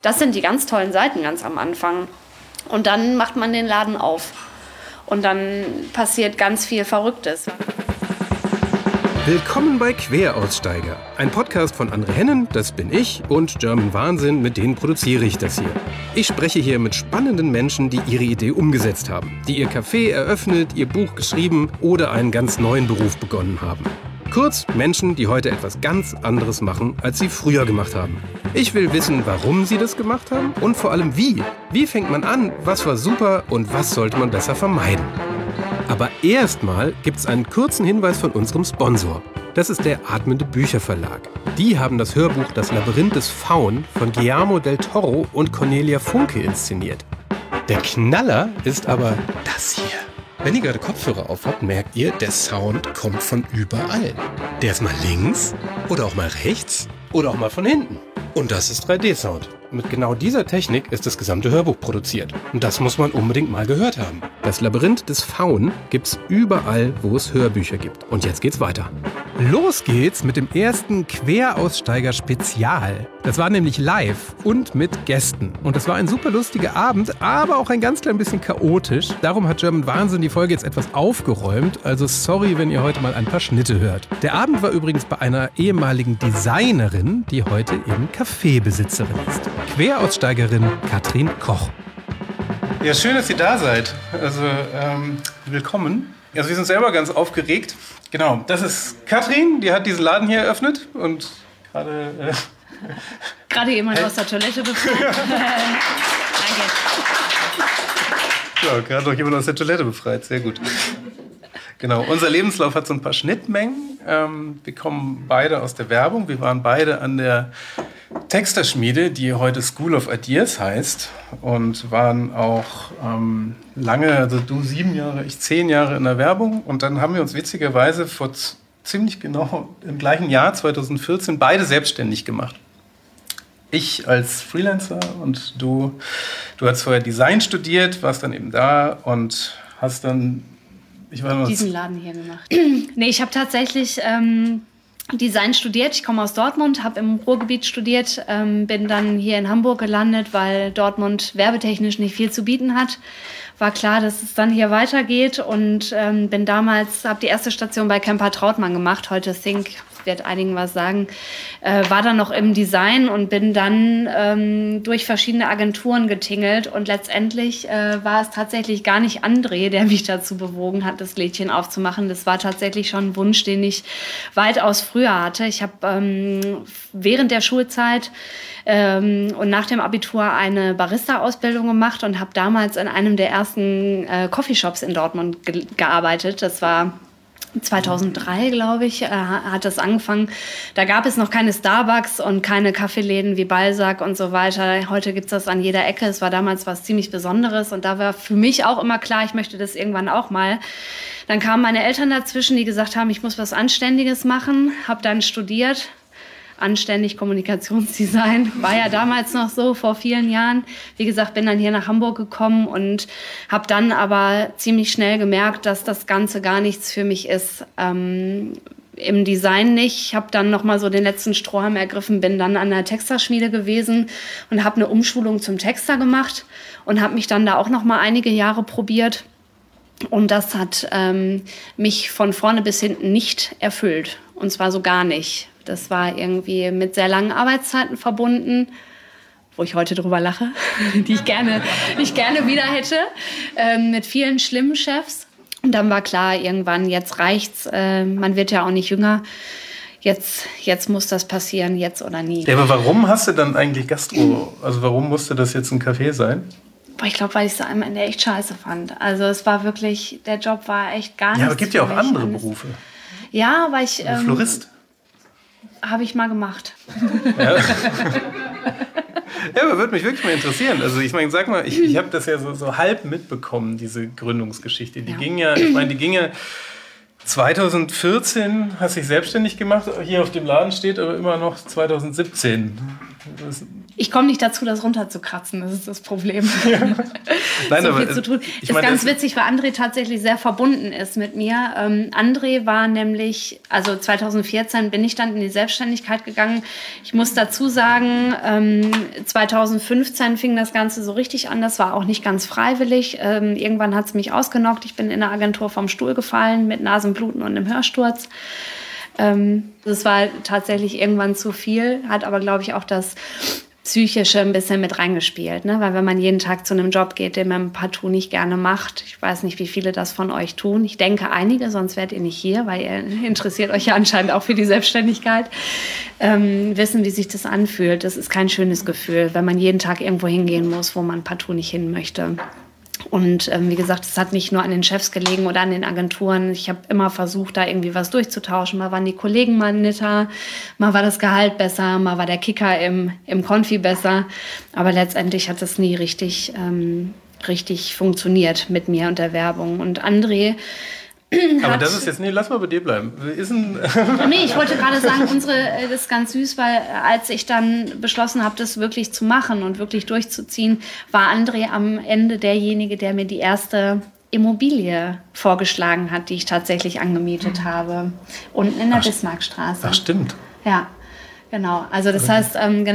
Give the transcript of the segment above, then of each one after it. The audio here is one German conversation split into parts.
Das sind die ganz tollen Seiten ganz am Anfang. Und dann macht man den Laden auf. Und dann passiert ganz viel Verrücktes. Willkommen bei Queraussteiger. Ein Podcast von Andre Hennen, das bin ich, und German Wahnsinn, mit denen produziere ich das hier. Ich spreche hier mit spannenden Menschen, die ihre Idee umgesetzt haben, die ihr Café eröffnet, ihr Buch geschrieben oder einen ganz neuen Beruf begonnen haben. Kurz, Menschen, die heute etwas ganz anderes machen, als sie früher gemacht haben. Ich will wissen, warum sie das gemacht haben und vor allem wie. Wie fängt man an, was war super und was sollte man besser vermeiden? Aber erstmal gibt es einen kurzen Hinweis von unserem Sponsor. Das ist der Atmende Bücherverlag. Die haben das Hörbuch Das Labyrinth des Faun von Guillermo del Toro und Cornelia Funke inszeniert. Der Knaller ist aber das hier. Wenn ihr gerade Kopfhörer auf habt, merkt ihr, der Sound kommt von überall. Der ist mal links oder auch mal rechts oder auch mal von hinten. Und das ist 3D-Sound. Mit genau dieser Technik ist das gesamte Hörbuch produziert. Und das muss man unbedingt mal gehört haben. Das Labyrinth des Faun gibt's überall, wo es Hörbücher gibt. Und jetzt geht's weiter. Los geht's mit dem ersten Queraussteiger-Spezial. Das war nämlich live und mit Gästen. Und es war ein super lustiger Abend, aber auch ein ganz klein bisschen chaotisch. Darum hat German Wahnsinn die Folge jetzt etwas aufgeräumt. Also sorry, wenn ihr heute mal ein paar Schnitte hört. Der Abend war übrigens bei einer ehemaligen Designerin, die heute eben Kaffeebesitzerin ist. Queraussteigerin Katrin Koch. Ja, schön, dass ihr da seid. Also, willkommen. Also, wir sind selber ganz aufgeregt. Genau, das ist Katrin, die hat diesen Laden hier eröffnet und gerade jemand aus der Toilette befreit. Danke. Ja, gerade noch jemand aus der Toilette befreit, sehr gut. Genau, unser Lebenslauf hat so ein paar Schnittmengen. Wir kommen beide aus der Werbung. Wir waren beide an der Texterschmiede, die heute School of Ideas heißt, und waren auch lange, also du 7 Jahre, ich 10 Jahre in der Werbung, und dann haben wir uns witzigerweise vor ziemlich genau im gleichen Jahr, 2014, beide selbstständig gemacht. Ich als Freelancer und du hast vorher Design studiert, warst dann eben da und hast dann diesen Laden hier gemacht. Nee, ich habe tatsächlich Design studiert. Ich komme aus Dortmund, habe im Ruhrgebiet studiert, bin dann hier in Hamburg gelandet, weil Dortmund werbetechnisch nicht viel zu bieten hat. War klar, dass es dann hier weitergeht, und habe die erste Station bei Kemper Trautmann gemacht, heute Think, wird einigen was sagen, war dann noch im Design und bin dann durch verschiedene Agenturen getingelt, und letztendlich war es tatsächlich gar nicht André, der mich dazu bewogen hat, das Lädchen aufzumachen. Das war tatsächlich schon ein Wunsch, den ich weitaus früher hatte. Ich habe während der Schulzeit und nach dem Abitur eine Barista-Ausbildung gemacht und habe damals in einem der ersten Coffeeshops in Dortmund gearbeitet. Das war 2003, glaube ich, hat das angefangen. Da gab es noch keine Starbucks und keine Kaffeeläden wie Balzac und so weiter. Heute gibt es das an jeder Ecke. Es war damals was ziemlich Besonderes, und da war für mich auch immer klar, ich möchte das irgendwann auch mal. Dann kamen meine Eltern dazwischen, die gesagt haben, ich muss was Anständiges machen. Habe dann studiert. Anständig Kommunikationsdesign, war ja damals noch so, vor vielen Jahren. Wie gesagt, bin dann hier nach Hamburg gekommen und habe dann aber ziemlich schnell gemerkt, dass das Ganze gar nichts für mich ist. Im Design nicht. Ich habe dann noch mal so den letzten Strohhalm ergriffen, bin dann an der Texterschmiede gewesen und habe eine Umschulung zum Texter gemacht und habe mich dann da auch noch mal einige Jahre probiert. Und das hat mich von vorne bis hinten nicht erfüllt. Und zwar so gar nicht. Das war irgendwie mit sehr langen Arbeitszeiten verbunden, wo ich heute drüber lache, die ich gerne wieder hätte, mit vielen schlimmen Chefs. Und dann war klar, irgendwann, jetzt reicht's, man wird ja auch nicht jünger, jetzt muss das passieren, jetzt oder nie. Ja, aber warum hast du dann eigentlich also warum musste das jetzt ein Café sein? Boah, ich glaube, weil ich es am Ende echt scheiße fand. Also es war wirklich, der Job war echt gar nichts. Ja, aber es gibt ja auch andere Berufe. Ja, aber ich... Florist. Habe ich mal gemacht. Ja. Ja, aber würde mich wirklich mal interessieren. Also ich meine, sag mal, ich habe das ja so halb mitbekommen, diese Gründungsgeschichte. Die ging ja 2014, hast dich selbstständig gemacht. Hier auf dem Laden steht aber immer noch 2017. Ich komme nicht dazu, das runterzukratzen, das ist das Problem. Ja. Nein, so aber viel zu tun. Ist ganz witzig, weil André tatsächlich sehr verbunden ist mit mir. André war nämlich, also 2014 bin ich dann in die Selbstständigkeit gegangen. Ich muss dazu sagen, 2015 fing das Ganze so richtig an. Das war auch nicht ganz freiwillig. Irgendwann hat es mich ausgenockt. Ich bin in der Agentur vom Stuhl gefallen mit Nasenbluten und einem Hörsturz. Das war tatsächlich irgendwann zu viel, hat aber, glaube ich, auch das Psychische ein bisschen mit reingespielt, ne? Weil wenn man jeden Tag zu einem Job geht, den man partout nicht gerne macht, ich weiß nicht, wie viele das von euch tun. Ich denke einige, sonst wärt ihr nicht hier, weil ihr interessiert euch ja anscheinend auch für die Selbstständigkeit, wissen, wie sich das anfühlt. Das ist kein schönes Gefühl, wenn man jeden Tag irgendwo hingehen muss, wo man partout nicht hin möchte. Und wie gesagt, es hat nicht nur an den Chefs gelegen oder an den Agenturen. Ich habe immer versucht, da irgendwie was durchzutauschen. Mal waren die Kollegen mal netter, mal war das Gehalt besser, mal war der Kicker im Konfi besser. Aber letztendlich hat das nie richtig funktioniert mit mir und der Werbung. Und André aber das ist jetzt, lass mal bei dir bleiben. Nee, ich wollte gerade sagen, das ist ganz süß, weil als ich dann beschlossen habe, das wirklich zu machen und wirklich durchzuziehen, war André am Ende derjenige, der mir die erste Immobilie vorgeschlagen hat, die ich tatsächlich angemietet habe. Unten in der Bismarckstraße. Ach, stimmt. Ja. Genau, also das heißt,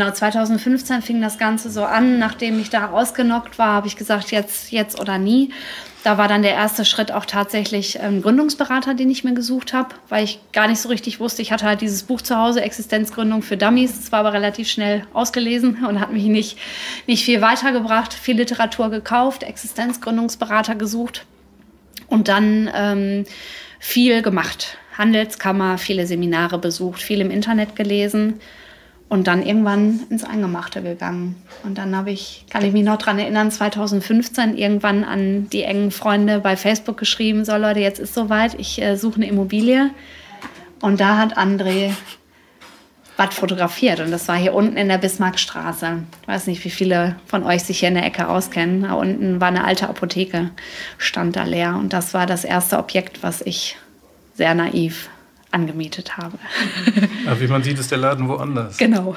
2015 fing das Ganze so an, nachdem ich da ausgenockt war, habe ich gesagt, jetzt oder nie. Da war dann der erste Schritt auch tatsächlich Gründungsberater, den ich mir gesucht habe, weil ich gar nicht so richtig wusste. Ich hatte halt dieses Buch zu Hause, Existenzgründung für Dummies. Das war aber relativ schnell ausgelesen und hat mich nicht viel weitergebracht. Viel Literatur gekauft, Existenzgründungsberater gesucht und dann viel gemacht. Handelskammer, viele Seminare besucht, viel im Internet gelesen und dann irgendwann ins Eingemachte gegangen. Und dann kann ich mich noch daran erinnern, 2015 irgendwann an die engen Freunde bei Facebook geschrieben, so Leute, jetzt ist soweit, ich suche eine Immobilie. Und da hat André was fotografiert und das war hier unten in der Bismarckstraße. Ich weiß nicht, wie viele von euch sich hier in der Ecke auskennen. Da unten war eine alte Apotheke, stand da leer und das war das erste Objekt, was ich sehr naiv angemietet habe. Aber wie man sieht, ist der Laden woanders. Genau.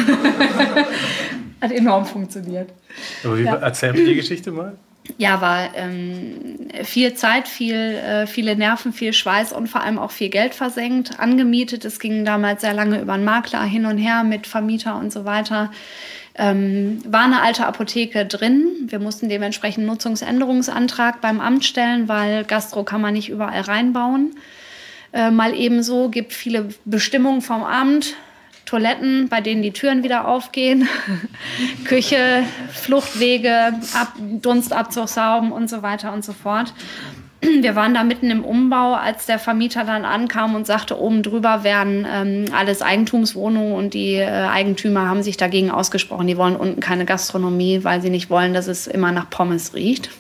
Hat enorm funktioniert. Aber erzähl mir die Geschichte mal. Ja, war viel Zeit, viele Nerven, viel Schweiß und vor allem auch viel Geld versenkt. Angemietet, es ging damals sehr lange über einen Makler hin und her mit Vermieter und so weiter. War eine alte Apotheke drin. Wir mussten dementsprechend einen Nutzungsänderungsantrag beim Amt stellen, weil Gastro kann man nicht überall reinbauen. Mal ebenso, gibt viele Bestimmungen vom Amt, Toiletten, bei denen die Türen wieder aufgehen, Küche, Fluchtwege, Dunstabzugshauben und so weiter und so fort. Wir waren da mitten im Umbau, als der Vermieter dann ankam und sagte, oben drüber wären alles Eigentumswohnungen und die Eigentümer haben sich dagegen ausgesprochen. Die wollen unten keine Gastronomie, weil sie nicht wollen, dass es immer nach Pommes riecht.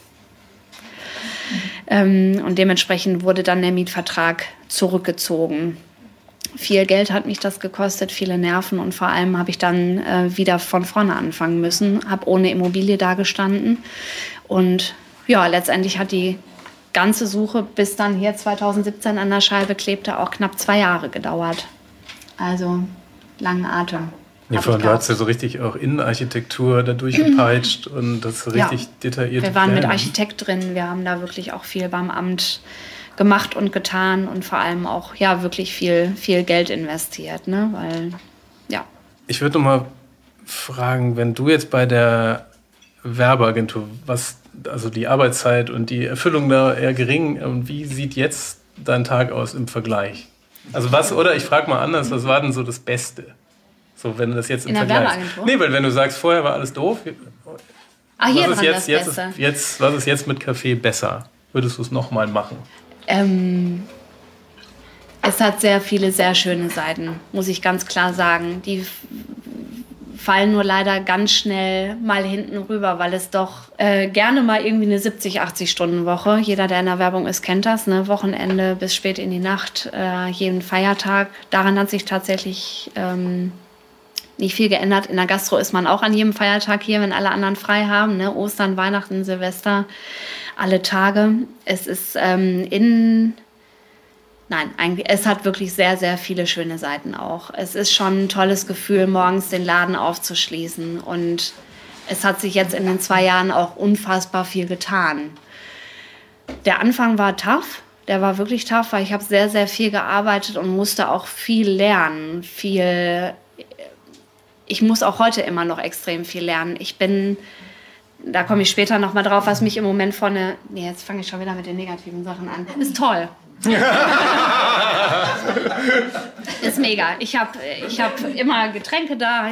Und dementsprechend wurde dann der Mietvertrag zurückgezogen. Viel Geld hat mich das gekostet, viele Nerven und vor allem habe ich dann wieder von vorne anfangen müssen, habe ohne Immobilie dagestanden und ja, letztendlich hat die ganze Suche bis dann hier 2017 an der Scheibe klebte auch knapp 2 Jahre gedauert. Also langen Atem. Ja, vor allem, du hast ja so richtig auch Innenarchitektur da durchgepeitscht und das so richtig detailliert. Wir waren mit Architekt drin, wir haben da wirklich auch viel beim Amt gemacht und getan und vor allem auch wirklich viel Geld investiert, ne? Weil, ja. Ich würde noch mal fragen, wenn du jetzt bei der Werbeagentur, also die Arbeitszeit und die Erfüllung da eher gering, und wie sieht jetzt dein Tag aus im Vergleich? Also oder ich frage mal anders, was war denn so das Beste? So, wenn du das jetzt im Vergleich. In der Werbeagentur? Nee, weil wenn du sagst, vorher war alles doof. Hier was ist was ist jetzt mit Kaffee besser? Würdest du es nochmal machen? Es hat sehr viele sehr schöne Seiten, muss ich ganz klar sagen. Die fallen nur leider ganz schnell mal hinten rüber, weil es doch gerne mal irgendwie eine 70-80-Stunden-Woche, jeder, der in der Werbung ist, kennt das, ne? Wochenende bis spät in die Nacht, jeden Feiertag. Daran hat sich tatsächlich nicht viel geändert. In der Gastro ist man auch an jedem Feiertag hier, wenn alle anderen frei haben, ne? Ostern, Weihnachten, Silvester, alle Tage. Es ist in Nein, eigentlich, es hat wirklich sehr, sehr viele schöne Seiten auch. Es ist schon ein tolles Gefühl, morgens den Laden aufzuschließen. Und es hat sich jetzt in den 2 Jahren auch unfassbar viel getan. Der Anfang war tough. Der war wirklich tough, weil ich habe sehr, sehr viel gearbeitet und musste auch viel lernen. Ich muss auch heute immer noch extrem viel lernen. Da komme ich später noch mal drauf, was mich im Moment jetzt fange ich schon wieder mit den negativen Sachen an. Ist toll. Ist mega. Ich hab immer Getränke da.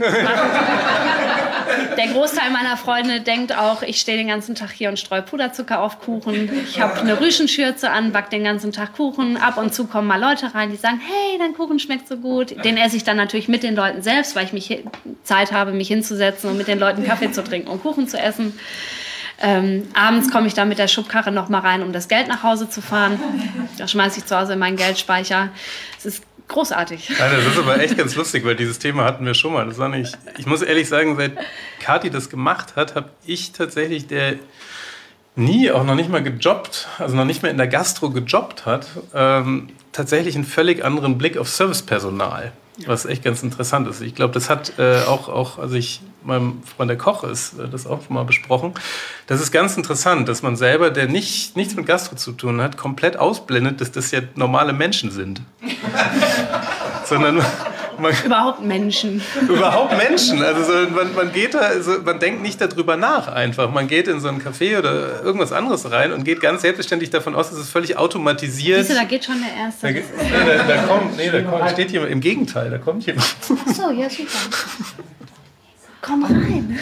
Der Großteil meiner Freunde denkt auch, ich stehe den ganzen Tag hier und streue Puderzucker auf Kuchen. Ich habe eine Rüschenschürze an, backe den ganzen Tag Kuchen. Ab und zu kommen mal Leute rein, die sagen, hey, dein Kuchen schmeckt so gut. Den esse ich dann natürlich mit den Leuten selbst, weil ich Zeit habe, mich hinzusetzen und mit den Leuten Kaffee zu trinken und Kuchen zu essen. Abends komme ich dann mit der Schubkarre noch mal rein, um das Geld nach Hause zu fahren. Da schmeiße ich zu Hause in meinen Geldspeicher. Es ist großartig. Ja, das ist aber echt ganz lustig, weil dieses Thema hatten wir schon mal. Ich muss ehrlich sagen, seit Kathi das gemacht hat, habe ich tatsächlich, der auch noch nicht mal gejobbt, also noch nicht mehr in der Gastro gejobbt hat, tatsächlich einen völlig anderen Blick auf Servicepersonal. Was echt ganz interessant ist. Ich glaube, das hat meinem Freund der Koch ist das auch mal besprochen. Das ist ganz interessant, dass man selber, der nichts mit Gastro zu tun hat, komplett ausblendet, dass das ja normale Menschen sind. Sondern überhaupt Menschen. Überhaupt Menschen. Also man geht da, man denkt nicht darüber nach einfach. Man geht in so ein Café oder irgendwas anderes rein und geht ganz selbstverständlich davon aus, dass es völlig automatisiert. Siehst du, da geht schon der Erste. Da kommt, steht jemand. Im Gegenteil, da kommt jemand. Ach so, ja, super. Komm rein.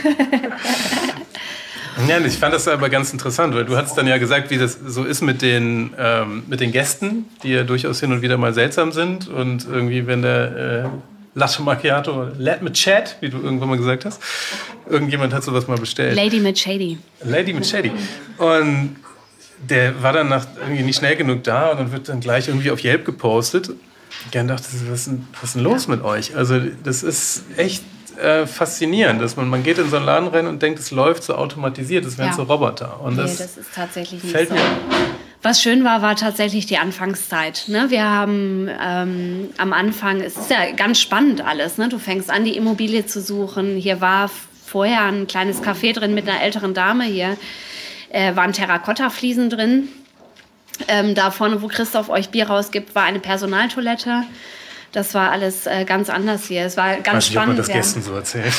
Ja, ich fand das aber ganz interessant, weil du hast dann ja gesagt, wie das so ist mit den Gästen, die ja durchaus hin und wieder mal seltsam sind. Und irgendwie, wenn der Latte Macchiato, Latte mit Chat, wie du irgendwann mal gesagt hast, irgendjemand hat sowas mal bestellt. Lady mit Shady. Und der war dann irgendwie nicht schnell genug da und dann wird dann gleich irgendwie auf Yelp gepostet. Ich dachte, was ist denn los mit euch? Also das ist echt faszinierend, dass man geht in so einen Laden rein und denkt, es läuft so automatisiert, es wären so Roboter. Und das ist tatsächlich nicht so. Was schön war tatsächlich die Anfangszeit. Ne? Wir haben am Anfang, es ist ja ganz spannend alles. Ne? Du fängst an, die Immobilie zu suchen. Hier war vorher ein kleines Café drin mit einer älteren Dame. Hier waren Terrakotta-Fliesen drin. Da vorne, wo Christoph euch Bier rausgibt, war eine Personaltoilette. Das war alles ganz anders hier. Es war ganz spannend. Ich weiß nicht, ob man das Gästen so erzählt.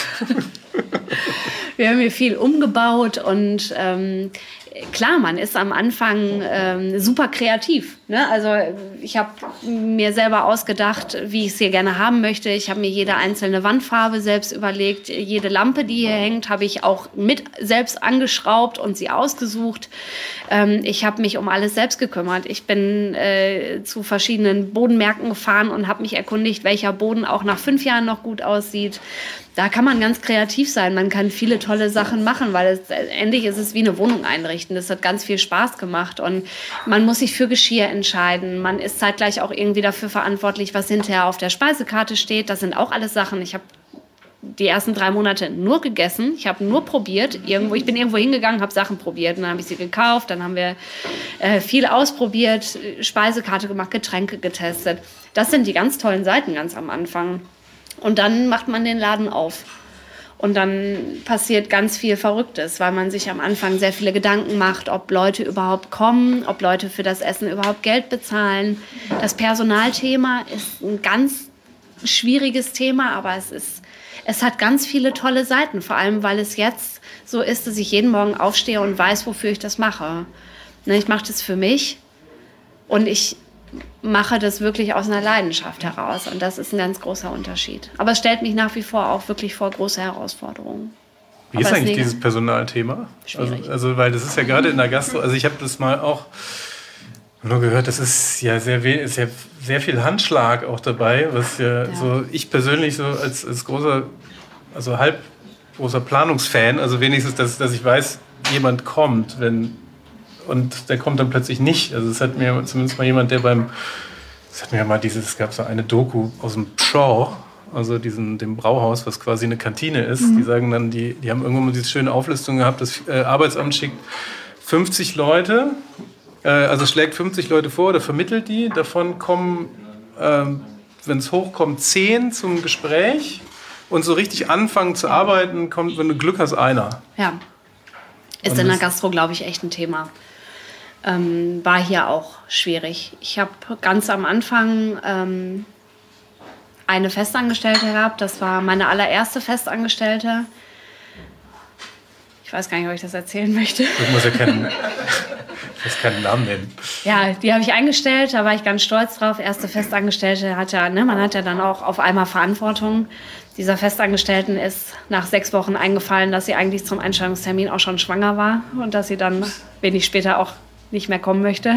Wir haben hier viel umgebaut und klar, man ist am Anfang super kreativ. Ne? Also ich habe mir selber ausgedacht, wie ich es hier gerne haben möchte. Ich habe mir jede einzelne Wandfarbe selbst überlegt. Jede Lampe, die hier hängt, habe ich auch mit selbst angeschraubt und sie ausgesucht. Ich habe mich um alles selbst gekümmert. Ich bin zu verschiedenen Bodenmärkten gefahren und habe mich erkundigt, welcher Boden auch nach 5 Jahren noch gut aussieht. Da kann man ganz kreativ sein. Man kann viele tolle Sachen machen, weil endlich ist es wie eine Wohnung einrichten. Das hat ganz viel Spaß gemacht und man muss sich für Geschirr entscheiden. Man ist zeitgleich auch irgendwie dafür verantwortlich, was hinterher auf der Speisekarte steht. Das sind auch alles Sachen. Ich habe die ersten 3 Monate nur gegessen. Ich habe nur probiert. Ich bin irgendwo hingegangen, habe Sachen probiert. Und dann habe ich sie gekauft. Dann haben wir viel ausprobiert, Speisekarte gemacht, Getränke getestet. Das sind die ganz tollen Seiten ganz am Anfang. Und dann macht man den Laden auf. Und dann passiert ganz viel Verrücktes, weil man sich am Anfang sehr viele Gedanken macht, ob Leute überhaupt kommen, ob Leute für das Essen überhaupt Geld bezahlen. Das Personalthema ist ein ganz schwieriges Thema, aber es hat ganz viele tolle Seiten. Vor allem, weil es jetzt so ist, dass ich jeden Morgen aufstehe und weiß, wofür ich das mache. Ich mache das für mich und ich mache das wirklich aus einer Leidenschaft heraus. Und das ist ein ganz großer Unterschied. Aber es stellt mich nach wie vor auch wirklich vor große Herausforderungen. Wie ist eigentlich dieses Personalthema? Schwierig. Also, weil das ist ja gerade in der Gastro, also ich habe das mal auch nur gehört, das ist ja sehr viel Handschlag auch dabei, was so ich persönlich so als großer, also halb großer Planungsfan, also wenigstens, dass ich weiß, jemand kommt, und der kommt dann plötzlich nicht. Also es hat mir zumindest mal jemand, es gab so eine Doku aus dem Pschorr, also dem Brauhaus, was quasi eine Kantine ist. Die sagen dann, die haben irgendwann mal diese schöne Auflistung gehabt, das Arbeitsamt schickt 50 Leute Also schlägt 50 Leute vor oder vermittelt die. Davon kommen, wenn es hochkommt, 10 zum Gespräch. Und so richtig anfangen zu arbeiten, kommt, wenn du Glück hast, einer. Ja. Ist in der Gastro, glaube ich, echt ein Thema. War hier auch schwierig. Ich habe ganz am Anfang eine Festangestellte gehabt. Das war meine allererste Festangestellte. Ich weiß gar nicht, ob ich das erzählen möchte. Ich muss ja keinen Namen nennen. Ja, die habe ich eingestellt. Da war ich ganz stolz drauf. Erste Festangestellte hat ja, man hat ja dann auch auf einmal Verantwortung. Dieser Festangestellten ist nach 6 Wochen eingefallen, dass sie eigentlich zum Einstellungstermin auch schon schwanger war und dass sie dann wenig später auch nicht mehr kommen möchte.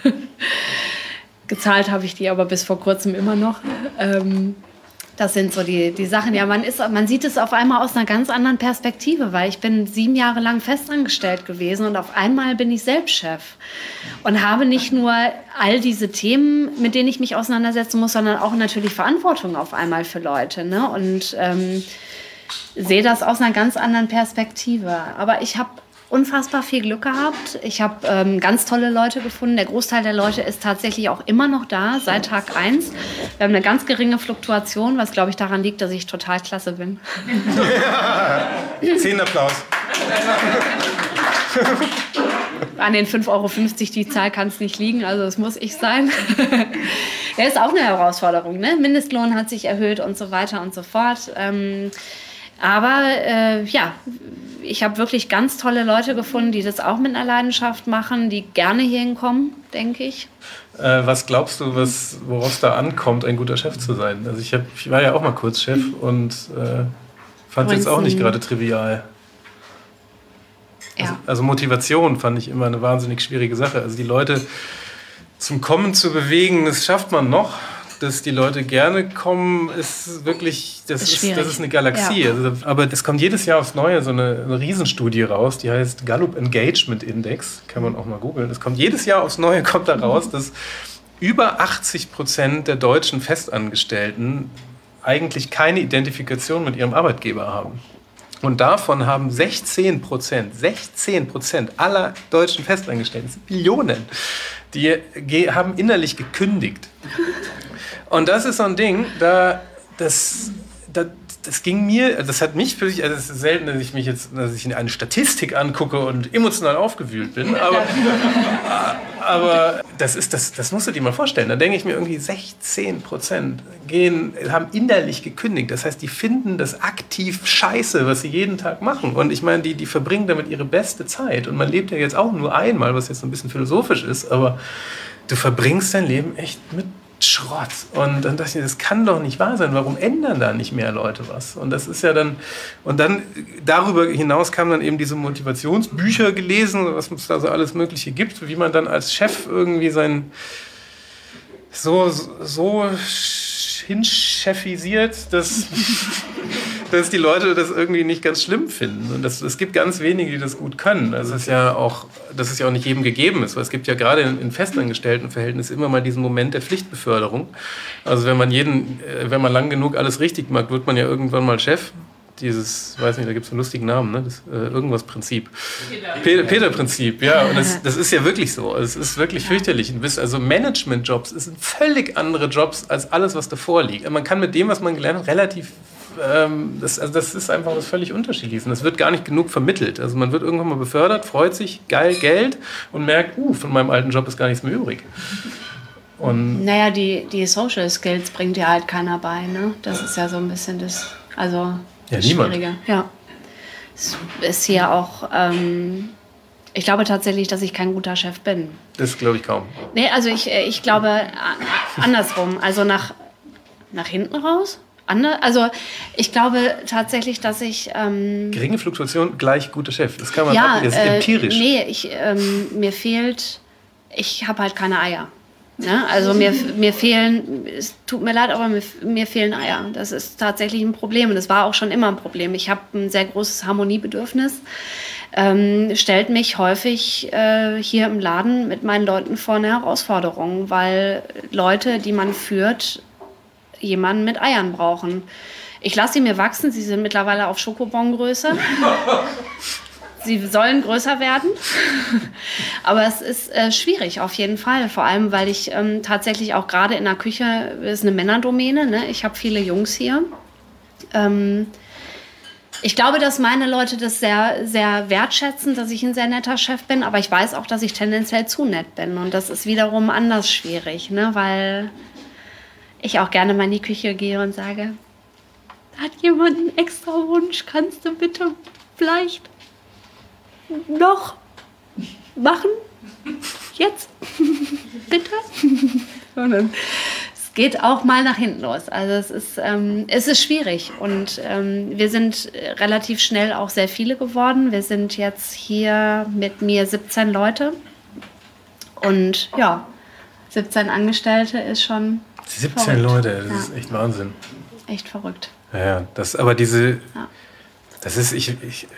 Gezahlt habe ich die aber bis vor kurzem immer noch. Das sind so die Sachen. Ja, man sieht es auf einmal aus einer ganz anderen Perspektive, weil ich bin 7 Jahre lang festangestellt gewesen und auf einmal bin ich selbst Chef und habe nicht nur all diese Themen, mit denen ich mich auseinandersetzen muss, sondern auch natürlich Verantwortung auf einmal für Leute, ne? Und sehe das aus einer ganz anderen Perspektive. Aber ich habe unfassbar viel Glück gehabt. Ich habe ganz tolle Leute gefunden. Der Großteil der Leute ist tatsächlich auch immer noch da, seit Tag 1. Wir haben eine ganz geringe Fluktuation, was, glaube ich, daran liegt, dass ich total klasse bin. Ja. 10 Applaus. An den 5,50 € die Zahl kann es nicht liegen, also es muss ich sein. Ja, ist auch eine Herausforderung, ne? Mindestlohn hat sich erhöht und so weiter und so fort. Aber ja, ich habe wirklich ganz tolle Leute gefunden, die das auch mit einer Leidenschaft machen, die gerne hierhin kommen, denke ich. Was glaubst du, worauf es da ankommt, ein guter Chef zu sein? Also ich war ja auch mal kurz Chef und fand es jetzt auch nicht gerade trivial. Ja. Also Motivation fand ich immer eine wahnsinnig schwierige Sache. Also die Leute zum Kommen zu bewegen, das schafft man noch. Dass die Leute gerne kommen, ist wirklich, das ist eine Galaxie. Ja. Also, aber es kommt jedes Jahr aufs Neue so eine Riesenstudie raus, die heißt Gallup Engagement Index, kann man auch mal googeln. Es kommt jedes Jahr aufs Neue, kommt da raus, dass über 80% der deutschen Festangestellten eigentlich keine Identifikation mit ihrem Arbeitgeber haben. Und davon haben 16% aller deutschen Festangestellten, das sind Millionen, die haben innerlich gekündigt. Und das ist so ein Ding, das ging mir, das hat mich für sich, also es ist selten, dass ich in eine Statistik angucke und emotional aufgewühlt bin, aber das musst du dir mal vorstellen. Da denke ich mir irgendwie 16% haben innerlich gekündigt. Das heißt, die finden das aktiv scheiße, was sie jeden Tag machen. Und ich meine, die verbringen damit ihre beste Zeit. Und man lebt ja jetzt auch nur einmal, was jetzt ein bisschen philosophisch ist, aber du verbringst dein Leben echt mit Schrott. Und dann dachte ich, das kann doch nicht wahr sein. Warum ändern da nicht mehr Leute was? Und das ist ja dann, und dann darüber hinaus kamen dann eben diese Motivationsbücher gelesen, was es da so alles Mögliche gibt, wie man dann als Chef irgendwie sein so hinchefisiert, dass die Leute das irgendwie nicht ganz schlimm finden. Und es gibt ganz wenige, die das gut können. Das ist ja auch nicht jedem gegeben ist, weil es gibt ja gerade in Festangestelltenverhältnissen immer mal diesen Moment der Pflichtbeförderung. Also wenn man lang genug alles richtig macht, wird man ja irgendwann mal Chef. Dieses, weiß nicht, da gibt es einen lustigen Namen, ne? Das irgendwas Prinzip. Peter-Prinzip, ja. Und das ist ja wirklich so. Es ist wirklich fürchterlich. Also Management-Jobs sind völlig andere Jobs als alles, was davor liegt. Man kann mit dem, was man gelernt hat, relativ das ist einfach was völlig Unterschiedliches. Und das wird gar nicht genug vermittelt. Also man wird irgendwann mal befördert, freut sich, geil, Geld und merkt, von meinem alten Job ist gar nichts mehr übrig. Und naja, die Social Skills bringt ja halt keiner bei, ne? Das ist ja so ein bisschen das Schwierige. Ja. Es ist hier auch, ich glaube tatsächlich, dass ich kein guter Chef bin. Das glaube ich kaum. Nee, also ich glaube andersrum. Also nach hinten raus. Also ich glaube tatsächlich, dass ich... geringe Fluktuation gleich guter Chef. Das kann man das ist empirisch. Nee, mir fehlt... Ich habe halt keine Eier. Ne? Also mir fehlen... Es tut mir leid, aber mir fehlen Eier. Das ist tatsächlich ein Problem. Und das war auch schon immer ein Problem. Ich habe ein sehr großes Harmoniebedürfnis. Stellt mich häufig hier im Laden mit meinen Leuten vor eine Herausforderung, weil Leute, die man führt, jemanden mit Eiern brauchen. Ich lasse sie mir wachsen, sie sind mittlerweile auf Schokobon-Größe. sie sollen größer werden. Aber es ist schwierig auf jeden Fall. Vor allem, weil ich tatsächlich auch gerade in der Küche, ist eine Männerdomäne, ne? Ich habe viele Jungs hier. Ich glaube, dass meine Leute das sehr, sehr wertschätzen, dass ich ein sehr netter Chef bin. Aber ich weiß auch, dass ich tendenziell zu nett bin. Und das ist wiederum anders schwierig, ne? Weil ich auch gerne mal in die Küche gehe und sage, hat jemand einen extra Wunsch? Kannst du bitte vielleicht noch machen? Jetzt? Bitte? Und dann, es geht auch mal nach hinten los. Also es ist schwierig. Und wir sind relativ schnell auch sehr viele geworden. Wir sind jetzt hier mit mir 17 Leute. Und ja, 17 Angestellte ist schon 17 verrückt. Leute, das ist echt Wahnsinn. Echt verrückt. Ja, das ist, ich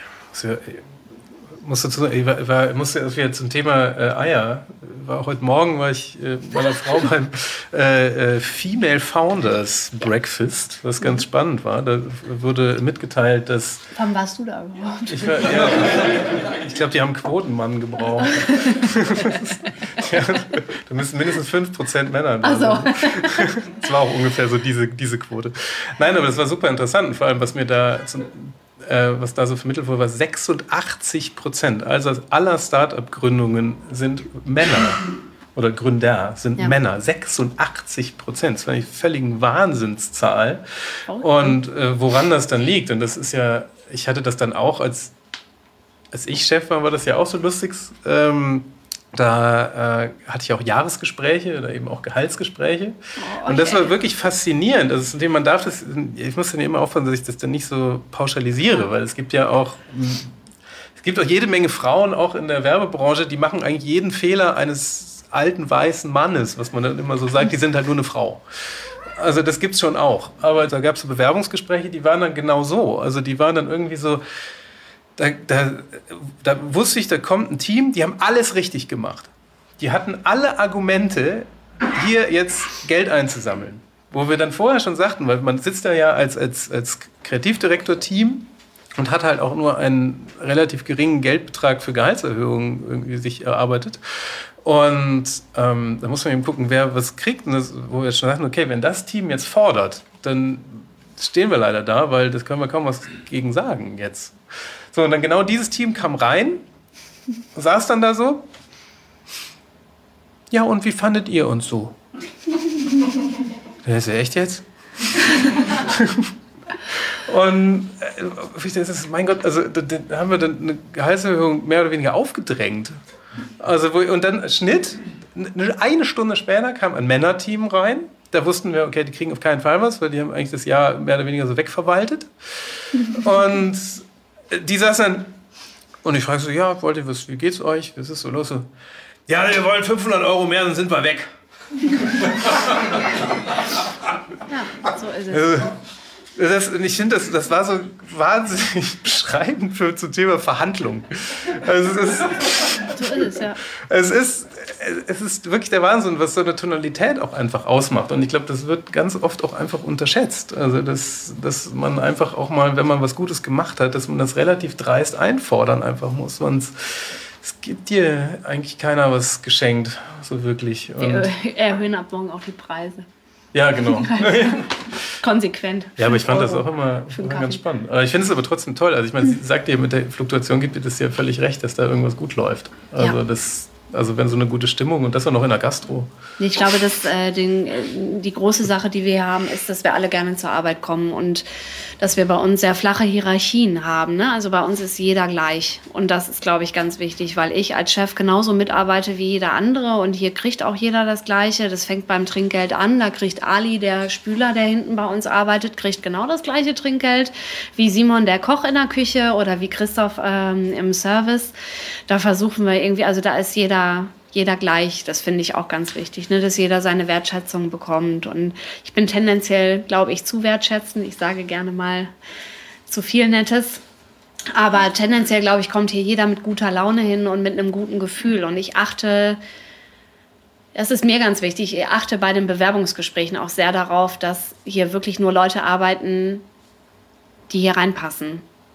muss dazu sagen, ich musste erst wieder zum Thema Eier. Heute Morgen war ich meiner Frau beim Female Founders Breakfast, was ganz spannend war. Da wurde mitgeteilt, dass... Wann warst du da überhaupt? Ich glaube, die haben einen Quotenmann gebraucht. Ja, da müssen mindestens 5% Männer da sein. Das war auch ungefähr so diese Quote. Nein, aber das war super interessant. Vor allem, was da so vermittelt wurde, war 86%. Also aller Start-up-Gründungen sind Männer. Oder Gründer sind Männer. 86%. Das war eine völlige Wahnsinnszahl. Und woran das dann liegt, und das ist ja, ich hatte das dann auch, als ich Chef war das ja auch so lustig. Da hatte ich auch Jahresgespräche oder eben auch Gehaltsgespräche. Und das war wirklich faszinierend. Also ich muss dann immer aufpassen, dass ich das dann nicht so pauschalisiere, weil es gibt auch jede Menge Frauen, auch in der Werbebranche, die machen eigentlich jeden Fehler eines alten weißen Mannes, was man dann immer so sagt, die sind halt nur eine Frau. Also das gibt's schon auch. Aber da gab es so Bewerbungsgespräche, die waren dann genau so. Also die waren dann irgendwie so... Da wusste ich, da kommt ein Team, die haben alles richtig gemacht. Die hatten alle Argumente, hier jetzt Geld einzusammeln. Wo wir dann vorher schon sagten, weil man sitzt da ja als Kreativdirektor-Team und hat halt auch nur einen relativ geringen Geldbetrag für Gehaltserhöhungen irgendwie sich erarbeitet. Und da muss man eben gucken, wer was kriegt. Und wo wir schon sagten, okay, wenn das Team jetzt fordert, dann stehen wir leider da, weil das können wir kaum was gegen sagen jetzt. So, und dann genau dieses Team kam rein, saß dann da so. Ja, und wie fandet ihr uns so? Das ist ja echt jetzt? Und ich dachte, mein Gott, also da haben wir dann eine Gehaltserhöhung mehr oder weniger aufgedrängt. Also, und dann Schnitt, eine Stunde später kam ein Männerteam rein. Da wussten wir, okay, die kriegen auf keinen Fall was, weil die haben eigentlich das Jahr mehr oder weniger so wegverwaltet. Und die saßen dann, und ich frage so, ja, wollt ihr was, wie geht's euch? Was ist so los? So, ja, wir wollen 500 € mehr, dann sind wir weg. Ja, so ist es. Ich finde, das war so wahnsinnig beschreibend zum Thema Verhandlung. Also so ist es, ja. Es ist wirklich der Wahnsinn, was so eine Tonalität auch einfach ausmacht. Und ich glaube, das wird ganz oft auch einfach unterschätzt. Also, dass man einfach auch mal, wenn man was Gutes gemacht hat, dass man das relativ dreist einfordern einfach muss. Sonst es gibt dir eigentlich keiner was geschenkt, so wirklich. Und wir erhöhen ab morgen auch die Preise. Ja, genau. Konsequent. Ja, aber ich fand das auch immer ganz spannend. Aber ich finde es aber trotzdem toll. Also ich meine, sie sagt dir, mit der Fluktuation gibt dir das ja völlig recht, dass da irgendwas gut läuft. Also Also wenn so eine gute Stimmung und das auch noch in der Gastro. Ich glaube, dass die große Sache, die wir hier haben, ist, dass wir alle gerne zur Arbeit kommen und dass wir bei uns sehr flache Hierarchien haben. Ne? Also bei uns ist jeder gleich. Und das ist, glaube ich, ganz wichtig, weil ich als Chef genauso mitarbeite wie jeder andere. Und hier kriegt auch jeder das Gleiche. Das fängt beim Trinkgeld an. Da kriegt Ali, der Spüler, der hinten bei uns arbeitet, kriegt genau das gleiche Trinkgeld wie Simon, der Koch in der Küche oder wie Christoph im Service. Da versuchen wir irgendwie, also da ist jeder gleich. Das finde ich auch ganz wichtig, ne? Dass jeder seine Wertschätzung bekommt. Und ich bin tendenziell, glaube ich, zu wertschätzend. Ich sage gerne mal zu viel Nettes. Aber tendenziell, glaube ich, kommt hier jeder mit guter Laune hin und mit einem guten Gefühl. Und ich achte, das ist mir ganz wichtig, ich achte bei den Bewerbungsgesprächen auch sehr darauf, dass hier wirklich nur Leute arbeiten, die hier reinpassen.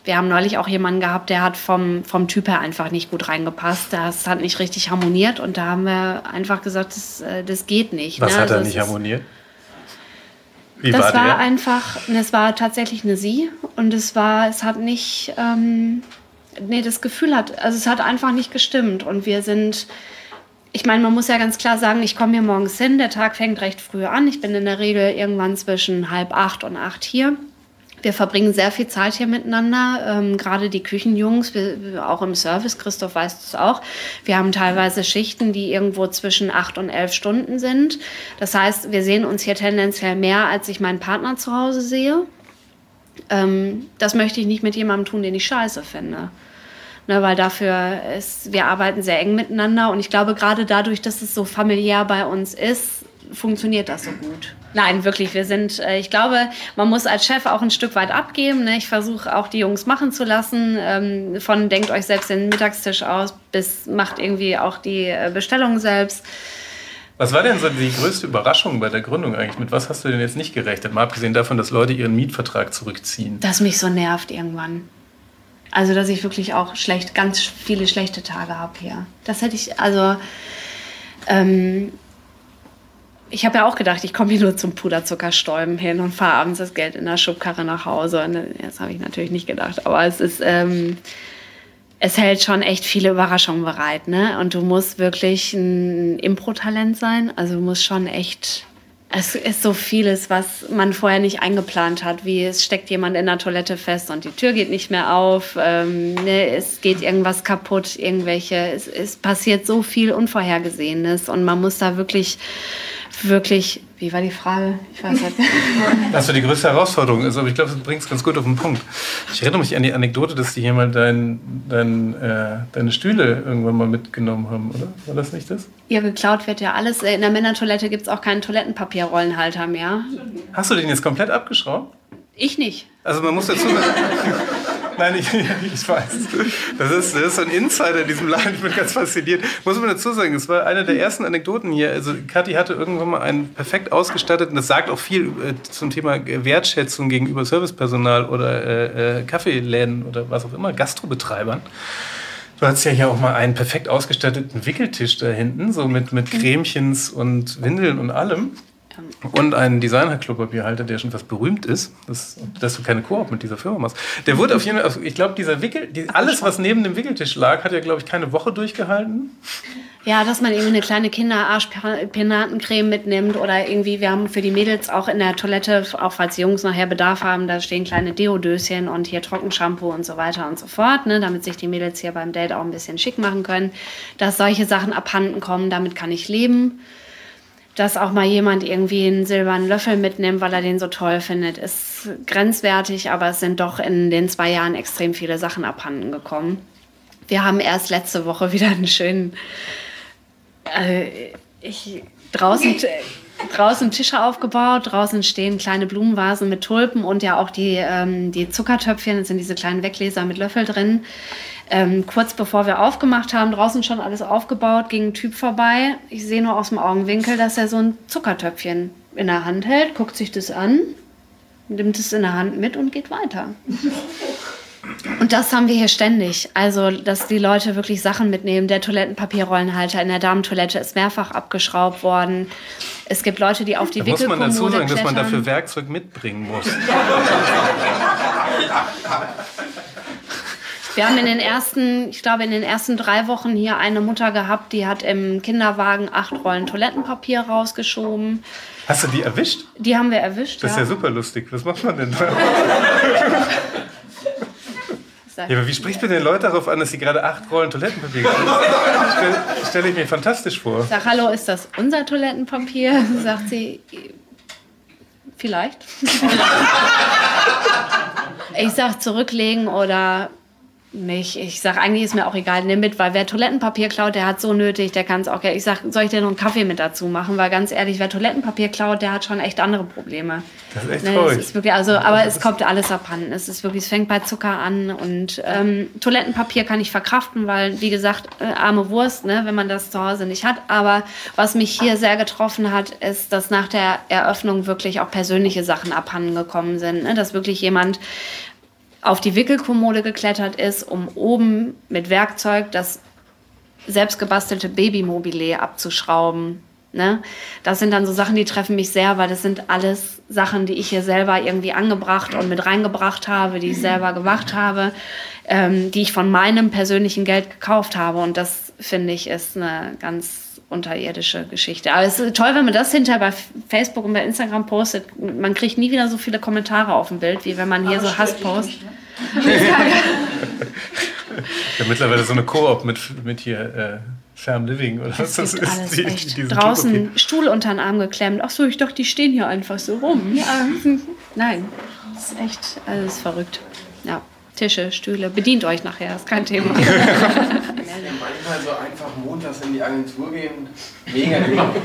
Wir haben neulich auch jemanden gehabt, der hat vom Typ her einfach nicht gut reingepasst. Das hat nicht richtig harmoniert und da haben wir einfach gesagt, das geht nicht. Was hat er nicht harmoniert? Wie das war der? Es war tatsächlich eine Sie und es hat nicht, das Gefühl es hat einfach nicht gestimmt und ich meine, man muss ja ganz klar sagen, ich komme hier morgens hin, der Tag fängt recht früh an, ich bin in der Regel irgendwann zwischen 7:30 und 8 hier. Wir verbringen sehr viel Zeit hier miteinander, gerade die Küchenjungs, auch im Service, Christoph weiß das auch. Wir haben teilweise Schichten, die irgendwo zwischen 8 und 11 Stunden sind. Das heißt, wir sehen uns hier tendenziell mehr, als ich meinen Partner zu Hause sehe. Das möchte ich nicht mit jemandem tun, den ich scheiße finde. Ne, weil wir arbeiten sehr eng miteinander und ich glaube, gerade dadurch, dass es so familiär bei uns ist, funktioniert das so gut. Nein, wirklich, ich glaube, man muss als Chef auch ein Stück weit abgeben. Ne? Ich versuche auch die Jungs machen zu lassen, von denkt euch selbst den Mittagstisch aus, bis macht irgendwie auch die Bestellung selbst. Was war denn so die größte Überraschung bei der Gründung eigentlich? Mit was hast du denn jetzt nicht gerechnet? Mal abgesehen davon, dass Leute ihren Mietvertrag zurückziehen. Das mich so nervt irgendwann. Also, dass ich wirklich auch ganz viele schlechte Tage habe hier. Das hätte ich, ich habe ja auch gedacht, ich komme hier nur zum Puderzuckerstäuben hin und fahre abends das Geld in der Schubkarre nach Hause. Und das habe ich natürlich nicht gedacht. Aber es hält schon echt viele Überraschungen bereit. Ne? Und du musst wirklich ein Impro-Talent sein. Also du musst schon echt... Es ist so vieles, was man vorher nicht eingeplant hat, wie es steckt jemand in der Toilette fest und die Tür geht nicht mehr auf, es geht irgendwas kaputt, es passiert so viel Unvorhergesehenes und man muss da wirklich, wie war die Frage? Ich weiß nicht. Das war die größte Herausforderung, aber ich glaube, du bringst es ganz gut auf den Punkt. Ich erinnere mich an die Anekdote, dass die hier mal deine Stühle irgendwann mal mitgenommen haben, oder? War das nicht das? Ja, geklaut wird ja alles. In der Männertoilette gibt es auch keinen Toilettenpapierrollenhalter mehr. Hast du den jetzt komplett abgeschraubt? Ich nicht. Also man muss dazu sagen... Nein, ich weiß. Das ist so ein Insider in diesem Laden. Ich bin ganz fasziniert. Muss man dazu sagen, es war eine der ersten Anekdoten hier. Also Kathi hatte irgendwann mal einen perfekt ausgestatteten, das sagt auch viel zum Thema Wertschätzung gegenüber Servicepersonal oder Kaffeeläden oder was auch immer, Gastrobetreibern. Du hattest ja hier auch mal einen perfekt ausgestatteten Wickeltisch da hinten, so mit Cremchens und Windeln und allem. Und einen Designer-Klopapierhalter, der schon fast berühmt ist, dass du keine Koop mit dieser Firma machst. Der wurde auf jeden Fall, also ich glaube, alles, was neben dem Wickeltisch lag, hat ja, glaube ich, keine Woche durchgehalten. Ja, dass man irgendwie eine kleine Kinderarschpenatencreme mitnimmt oder irgendwie, wir haben für die Mädels auch in der Toilette, auch falls die Jungs nachher Bedarf haben, da stehen kleine Deodöschen und hier Trockenshampoo und so weiter und so fort, ne, damit sich die Mädels hier beim Date auch ein bisschen schick machen können. Dass solche Sachen abhanden kommen, damit kann ich leben. Dass auch mal jemand irgendwie einen silbernen Löffel mitnimmt, weil er den so toll findet, ist grenzwertig, aber es sind doch in den 2 Jahren extrem viele Sachen abhanden gekommen. Wir haben erst letzte Woche wieder einen schönen, draußen Tische aufgebaut, draußen stehen kleine Blumenvasen mit Tulpen und ja auch die Zuckertöpfchen, das sind diese kleinen Weggläser mit Löffel drin. Kurz bevor wir aufgemacht haben, draußen schon alles aufgebaut, ging ein Typ vorbei. Ich sehe nur aus dem Augenwinkel, dass er so ein Zuckertöpfchen in der Hand hält, guckt sich das an, nimmt es in der Hand mit und geht weiter. Und das haben wir hier ständig. Also, dass die Leute wirklich Sachen mitnehmen. Der Toilettenpapierrollenhalter in der Damentoilette ist mehrfach abgeschraubt worden. Es gibt Leute, die auf die Wickelkommode muss man dazu sagen, klettern. dass man dafür Werkzeug mitbringen muss. Wir haben in den ersten 3 Wochen hier eine Mutter gehabt, die hat im Kinderwagen 8 Rollen Toilettenpapier rausgeschoben. Hast du die erwischt? Die haben wir erwischt, Das ist ja super lustig. Was macht man denn da? Ja, aber wie spricht man den Leuten darauf an, dass sie gerade 8 Rollen Toilettenpapier haben? Stelle ich mir fantastisch vor. Ich sage, hallo, ist das unser Toilettenpapier? Sagt sie, vielleicht. Ich sage, zurücklegen oder nicht. Ich sage, eigentlich ist mir auch egal, nimm mit, weil wer Toilettenpapier klaut, der hat so nötig, der kann es auch. Ich sage, soll ich dir noch einen Kaffee mit dazu machen? Weil ganz ehrlich, wer Toilettenpapier klaut, der hat schon echt andere Probleme. Das ist echt traurig. Es ist wirklich, aber es kommt alles abhanden. Es fängt bei Zucker an und Toilettenpapier kann ich verkraften, weil, wie gesagt, arme Wurst, ne, wenn man das zu Hause nicht hat. Aber was mich hier sehr getroffen hat, ist, dass nach der Eröffnung wirklich auch persönliche Sachen abhanden gekommen sind. Ne? Dass wirklich jemand auf die Wickelkommode geklettert ist, um oben mit Werkzeug das selbstgebastelte Babymobilet abzuschrauben. Ne? Das sind dann so Sachen, die treffen mich sehr, weil das sind alles Sachen, die ich hier selber irgendwie angebracht und mit reingebracht habe, die ich selber gemacht habe, die ich von meinem persönlichen Geld gekauft habe. Und das, finde ich, ist eine ganz unterirdische Geschichte. Aber es ist toll, wenn man das hinterher bei Facebook und bei Instagram postet. Man kriegt nie wieder so viele Kommentare auf dem Bild, wie wenn man hier so Hass postet. Ja, mittlerweile so eine Koop mit hier Fern Living oder was das ist. Alles draußen Stuhl unter den Arm geklemmt. Ach so, ich dachte, die stehen hier einfach so rum. Ja, nein, das ist echt alles verrückt. Ja, Tische, Stühle, bedient euch nachher, ist kein Thema. Manchmal so einfach montags in die Agentur gehen, mega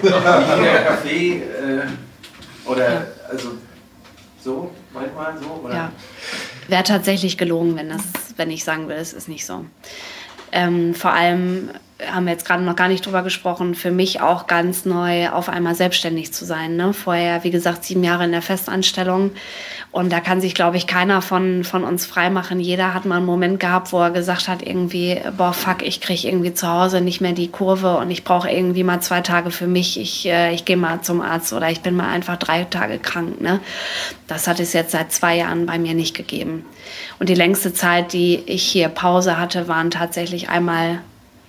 Kaffee oder also so, manchmal so. Oder? Ja, wäre tatsächlich gelogen, wenn ich sagen will, es ist nicht so. Vor allem haben wir jetzt gerade noch gar nicht drüber gesprochen, für mich auch ganz neu auf einmal selbstständig zu sein. Ne? Vorher, wie gesagt, 7 Jahre in der Festanstellung. Und da kann sich, glaube ich, keiner von uns freimachen. Jeder hat mal einen Moment gehabt, wo er gesagt hat, irgendwie, boah, fuck, ich kriege irgendwie zu Hause nicht mehr die Kurve und ich brauche irgendwie mal 2 Tage für mich. Ich gehe mal zum Arzt oder ich bin mal einfach 3 Tage krank. Ne? Das hat es jetzt seit 2 Jahren bei mir nicht gegeben. Und die längste Zeit, die ich hier Pause hatte, waren tatsächlich einmal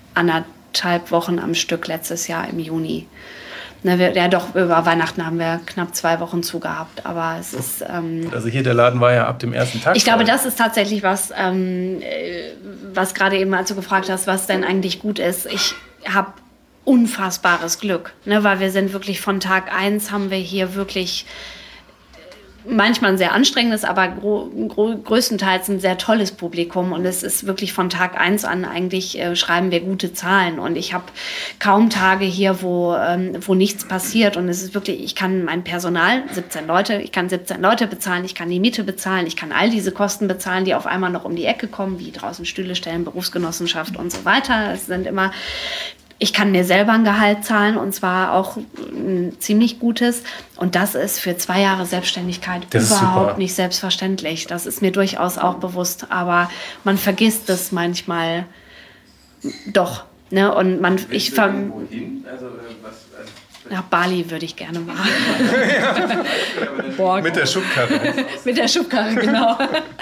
1,5 Wochen am Stück letztes Jahr im Juni. Ja, doch, über Weihnachten haben wir knapp 2 Wochen zugehabt, aber es ist... also hier, der Laden war ja ab dem ersten Tag. Ich glaube, das ist tatsächlich was, was gerade eben, als du gefragt hast, was denn eigentlich gut ist. Ich habe unfassbares Glück, ne, weil wir sind wirklich von Tag 1 haben wir hier wirklich... manchmal ein sehr anstrengendes, aber größtenteils ein sehr tolles Publikum. Und es ist wirklich von Tag 1 an eigentlich schreiben wir gute Zahlen. Und ich habe kaum Tage hier, wo nichts passiert. Und es ist wirklich, ich kann mein Personal, 17 Leute, ich kann 17 Leute bezahlen, ich kann die Miete bezahlen, ich kann all diese Kosten bezahlen, die auf einmal noch um die Ecke kommen, wie draußen Stühle stellen, Berufsgenossenschaft und so weiter. Es sind immer... Ich kann mir selber ein Gehalt zahlen und zwar auch ein ziemlich gutes. Und das ist für 2 Jahre Selbstständigkeit überhaupt nicht selbstverständlich. Das ist mir durchaus auch bewusst. Aber man vergisst es manchmal doch. Ne? Und nach Bali würde ich gerne machen. Mit der Schubkarre. Mit der Schubkarre, genau.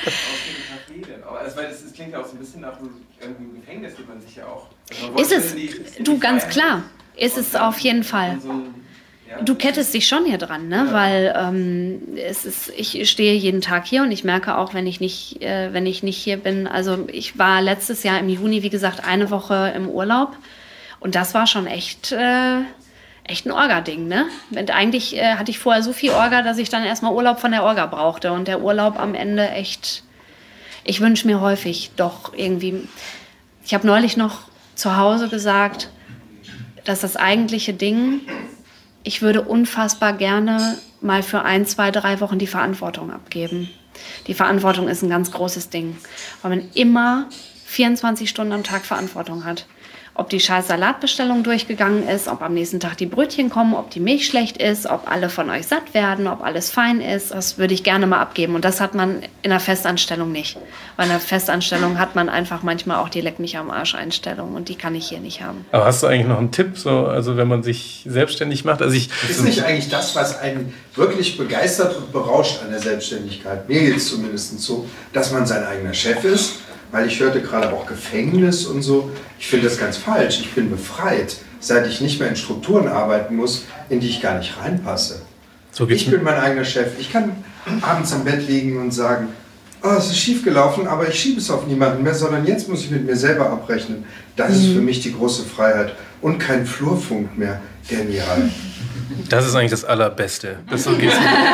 Weil es klingt ja auch so ein bisschen nach einem Gefängnis, wie man sich ja auch... Ist es, du, ganz klar, ist es auf jeden Fall. Du kettest dich schon hier dran, ne? Weil ich stehe jeden Tag hier und ich merke auch, wenn ich nicht hier bin, also ich war letztes Jahr im Juni, wie gesagt, 1 Woche im Urlaub und das war schon echt ein Orga-Ding, ne? Und eigentlich hatte ich vorher so viel Orga, dass ich dann erstmal Urlaub von der Orga brauchte und der Urlaub am Ende echt... Ich wünsche mir häufig doch irgendwie... Ich habe neulich noch zu Hause gesagt, dass das eigentliche Ding, ich würde unfassbar gerne mal für 1, 2, 3 Wochen die Verantwortung abgeben. Die Verantwortung ist ein ganz großes Ding, weil man immer 24 Stunden am Tag Verantwortung hat. Ob die scheiß Salatbestellung durchgegangen ist, ob am nächsten Tag die Brötchen kommen, ob die Milch schlecht ist, ob alle von euch satt werden, ob alles fein ist, das würde ich gerne mal abgeben. Und das hat man in einer Festanstellung nicht. Weil in einer Festanstellung hat man einfach manchmal auch die Leck mich am Arsch Einstellung und die kann ich hier nicht haben. Aber hast du eigentlich noch einen Tipp, also wenn man sich selbstständig macht? Also ist nicht eigentlich das, was einen wirklich begeistert und berauscht an der Selbstständigkeit? Mir geht es zumindest so, dass man sein eigener Chef ist. Weil ich hörte gerade auch Gefängnis und so. Ich finde das ganz falsch. Ich bin befreit, seit ich nicht mehr in Strukturen arbeiten muss, in die ich gar nicht reinpasse. Ich bin mein eigener Chef. Ich kann abends im Bett liegen und sagen, oh, es ist schiefgelaufen, aber ich schiebe es auf niemanden mehr, sondern jetzt muss ich mit mir selber abrechnen. Das ist für mich die große Freiheit. Und kein Flurfunk mehr. Genial. Das ist eigentlich das Allerbeste. So geht's.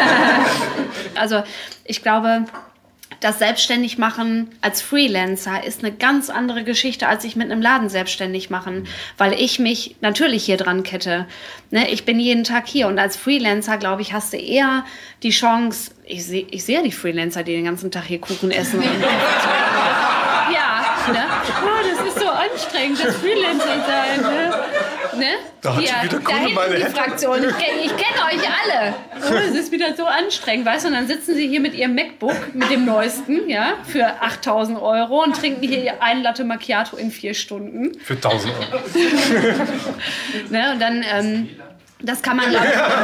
Also ich glaube... Das Selbstständigmachen als Freelancer ist eine ganz andere Geschichte, als sich mit einem Laden selbstständig machen, weil ich mich natürlich hier dran kette. Ne, ich bin jeden Tag hier und als Freelancer, glaube ich, hast du eher die Chance, ich sehe die Freelancer, die den ganzen Tag hier Kuchen essen. Und ja, ne? Oh, das ist so anstrengend, das Freelancer sein. Ne? Ne? Da hat Hier, schon wieder da Kunde hinten meine die Hände. Fraktion. Ich kenne euch alle. Oh, es ist wieder so anstrengend, weißt du? Und dann sitzen sie hier mit ihrem MacBook, mit dem neuesten, ja, für 8.000 € und trinken hier ein Latte Macchiato in 4 Stunden. Für 1.000 €. Ne? Und dann, das kann man,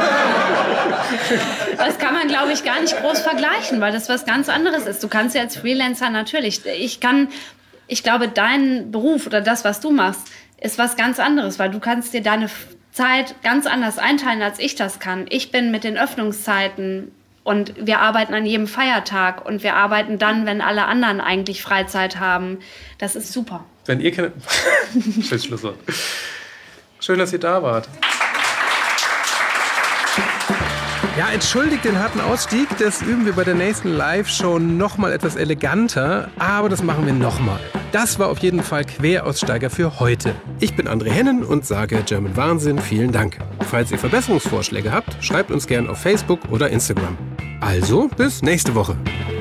glaube ich, gar nicht groß vergleichen, weil das was ganz anderes ist. Du kannst ja als Freelancer natürlich, ich glaube, dein Beruf oder das, was du machst, ist was ganz anderes, weil du kannst dir deine Zeit ganz anders einteilen, als ich das kann. Ich bin mit den Öffnungszeiten und wir arbeiten an jedem Feiertag und wir arbeiten dann, wenn alle anderen eigentlich Freizeit haben. Das ist super. Wenn ihr keine... Schönes Schlusswort. Schön, dass ihr da wart. Ja, entschuldigt den harten Ausstieg. Das üben wir bei der nächsten Live-Show nochmal etwas eleganter. Aber das machen wir nochmal. Das war auf jeden Fall Queraussteiger für heute. Ich bin André Hennen und sage German Wahnsinn vielen Dank. Falls ihr Verbesserungsvorschläge habt, schreibt uns gern auf Facebook oder Instagram. Also, bis nächste Woche.